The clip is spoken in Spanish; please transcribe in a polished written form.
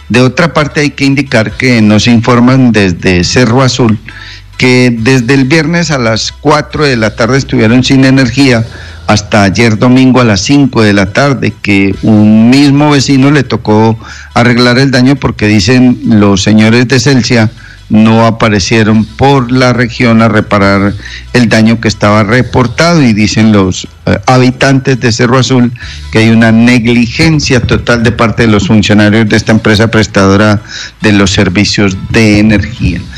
De otra parte, hay que indicar que nos informan desde Cerro Azul que desde el viernes a las 4 de la tarde estuvieron sin energía hasta ayer domingo a las 5 de la tarde, que un mismo vecino le tocó arreglar el daño porque dicen los señores de Celsia no aparecieron por la región a reparar el daño que estaba reportado, y dicen los habitantes de Cerro Azul que hay una negligencia total de parte de los funcionarios de esta empresa prestadora de los servicios de energía.